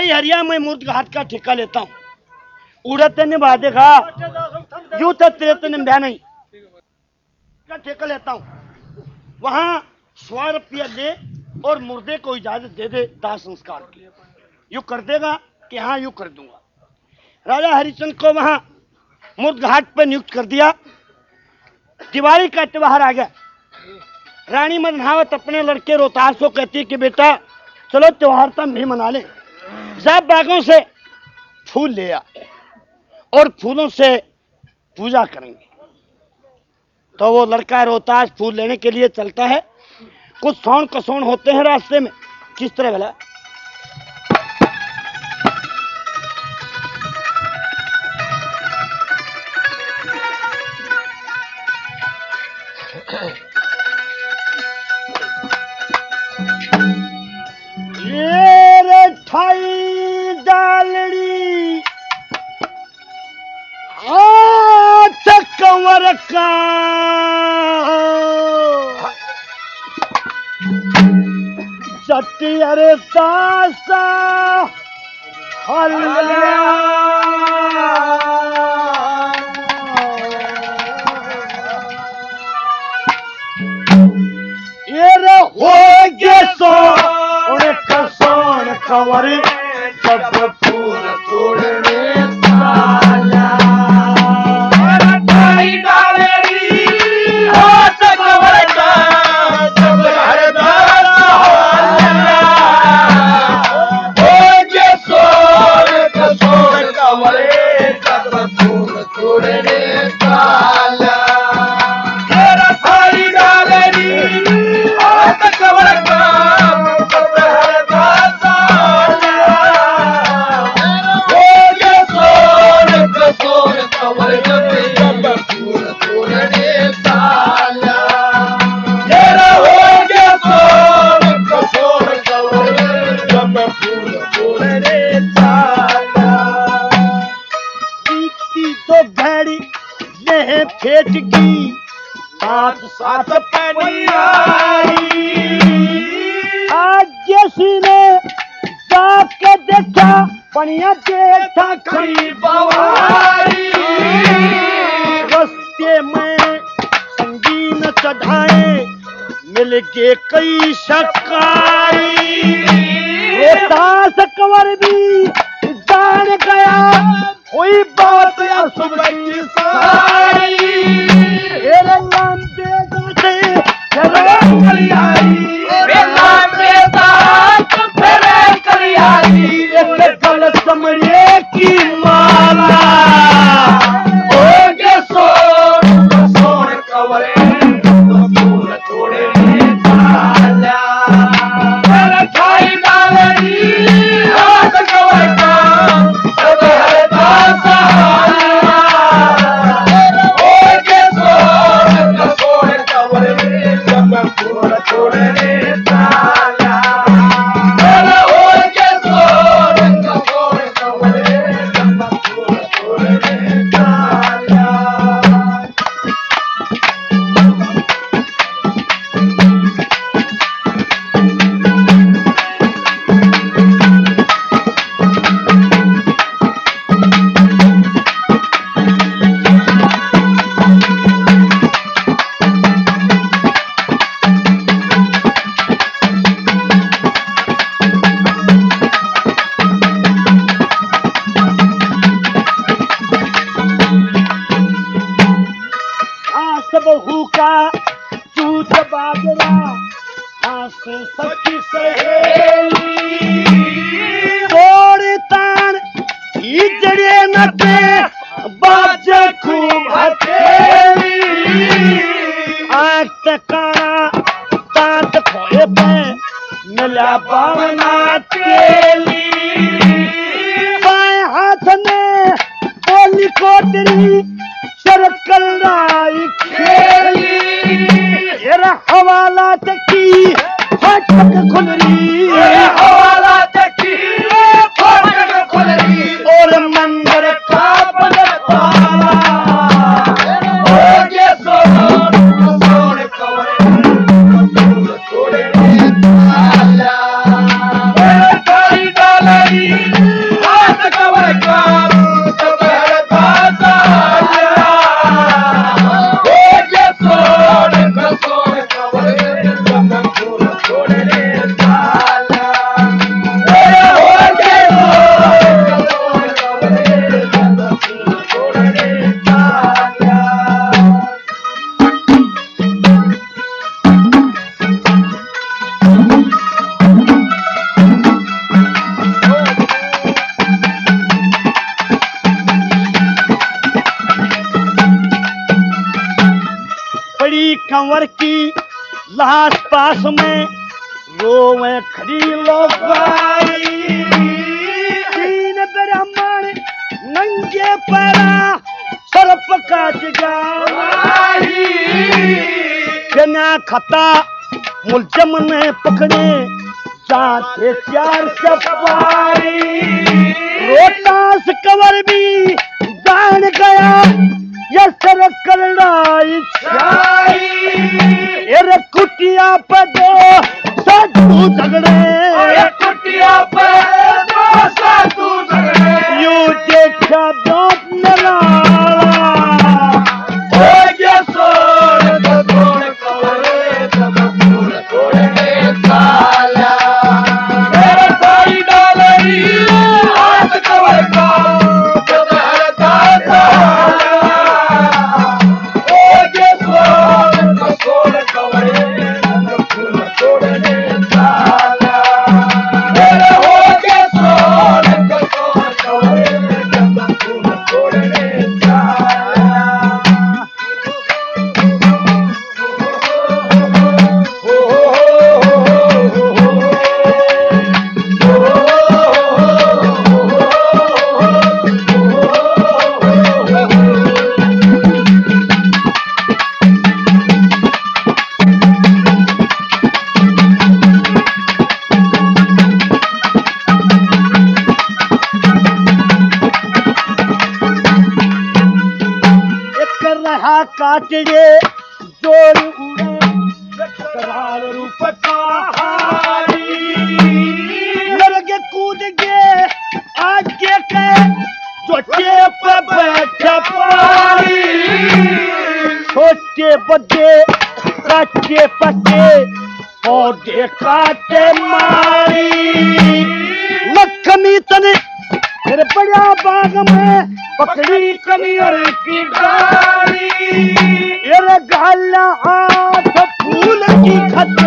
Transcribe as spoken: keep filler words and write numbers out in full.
भाई हरिया मैं मूर्त घाट का ठेका लेता हूँ। उड़ते ने बात देखा यूं तो तेरे तो निभा नहीं का ठेका लेता हूँ। वहां सौ रुपया दे और मुर्दे को इजाजत दे दे दाह संस्कार की। यूं कर देगा कि हाँ यूं कर दूंगा। राजा हरिश्चंद्र को वहां मूर्त घाट पर नियुक्त कर दिया। दिवाली का त्योहार आ गया। रानी मदनावत अपने लड़के रोहतास को कहती कि बेटा चलो त्योहार तो हम भी मना ले। सब बागों से फूल ले आ और फूलों से पूजा करेंगे। तो वो लड़का रोहतास फूल लेने के लिए चलता है। कुछ सौन कसौन होते हैं रास्ते में। किस तरह भला ये रे ठाई डालड़ी हाथ कंवर का चट्टी अरे दासा हल्ला ये रे हो गए सो कंवर सब फूल तोड़ने साला ठाई डालेरी हाथ कंवर का जब हर दासा हो गए सोर कसोर कंवर सब फूल तोड़ने साला तेरा ठाई डालेरी हाथ कंवर का फेट की साथ साथ पनी आई। आज जैसी ने जाके देखा पनिया देखा खड़ी बवारी। रस्ते में संगीन चढ़ाए मिल के कई शकारी। रोहतास कंवर भी जान गया कोई बात या सुबह की सारी। तेरे नाम पे दाते तेरे कलियारी तेरे नाम पे दात तेरे कलियारी। एक गल समझे की माला हो गए सोर सोर कंवरे फूल तोड़े साला तेरे ठाई डालेरी हाथ कंवर का जब हर दासा बहू का चूत बाजरा आंसू सखी सहेली तोड़ तान हिजड़े नटे बाजे खूब हथेली। आंख तकाना दांत खोए पे मिला बावना तेली। बाएं हाथ में बोली कोटरी सरकल राई खेली। हवाला तकी फटक खुलरी कंवर की लाश पास में रोवे खड़ी लोगाई। तीन ब्राह्मण नंगे पैरा सर्प काट गई। बिना खता मुलजम ने पकड़े जाते चार सफारी। रोहतास कंवर भी जान गया ये सर करनाई छाई। ये कुटिया पे दो साधु झगड़े, कुटिया पे दो साधु झगड़े। यूं देखा बात नलाला हो गया सोर तो तोड़ कवरे तब फूल तोड़ने साला। मेरा भाई डालरी हाथ कवर का जब हरता साला। हो गया सोर तो तोड़ कवरे तब फूल तोड़ने साला। मेरा हो गया सोर तो तोड़ कवरे तब फूल तोड़ने साला। एक रहा काटगे जोर उड़े करार रूप कहानी। लड़के कूद गए आगे के चोटे पे बैठे पानी। छोटे बच्चे काटे पटे पौधे काटे मारी। लक्ष्मी तने फिर बड़ा बाग में पकड़ी कनियर की डाली। ये गाला हाथ फूल की खत